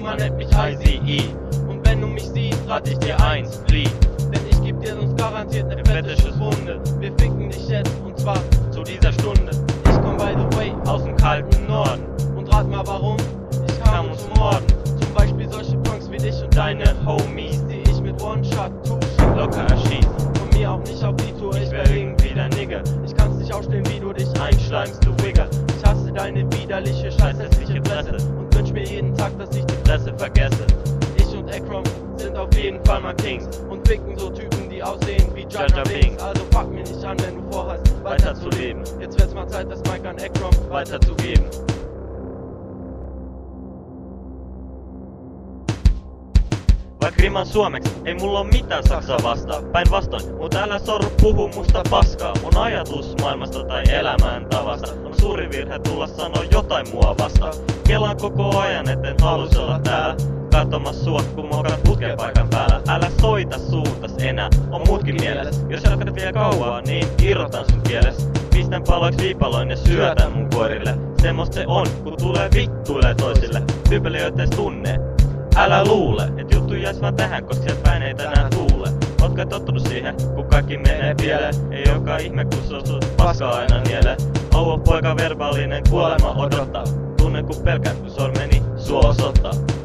man nennt mich ICE. Und wenn du mich siehst, rat ich dir eins, flieh. Denn ich geb dir sonst garantiert ne Fetischeswunde. Wir ficken dich jetzt, und zwar zu dieser Stunde. Ich komm by the way aus dem kalten Norden. Und rat mal warum, ich kam um zu morden. Zum Beispiel solche Punks wie dich und deine Homies, die ich mit One-Shot, Two-Shot locker erschieß. Von mir auch nicht auf die Tour, ich wär irgendwie dein Nigger. Ich kann's nicht ausstehen, wie du dich einschleimst, du Wigger. Ich hasse deine widerliche, scheißhässliche Fresse und wünsch mir jeden Tag, dass ich die Fresse vergesse. Ich und Akrom sind auf jeden Fall mal Kings und ficken so Typen, die aussehen wie Jar Jar Binks. Also pack mir nicht an, wenn du vorhast, weiter zu leben. Jetzt wird's mal Zeit, das Mic an Akrom weiterzugeben. Vaikka riman suomeksi, ei mulla oo mitään saksaa vastaan. Päinvastoin, mut älä sorru puhu musta paskaa. Mun ajatus maailmasta tai elämäntavasta on suuri virhe tulla sanoo jotain mua vastaan. Kelaan koko ajan, etten halus olla täällä katsomassa sua, kun mokat putken paikan päällä. Älä soita suuntas enää, on muutkin mielessä. Jos jatkat vielä kauaa, niin irrotan sun kieles. Pistän paloiksi viipaloin ja syötän mun koirille. Semmosta se on, kun tulee vittuilee toisille. Tyypille joita ees tunnee. Älä luule, et juttu jäis vaan tähän, koska sieltä päin ei tänään tuule. Oot kai tottunut siihen, kun kaikki menee pieleen. Ei joka ihme, kun suostut paskaa aina nielee. Auo poika verbaalinen kuolema odottaa. Tunnen kun pelkään, kun sormeni sua osoittaa.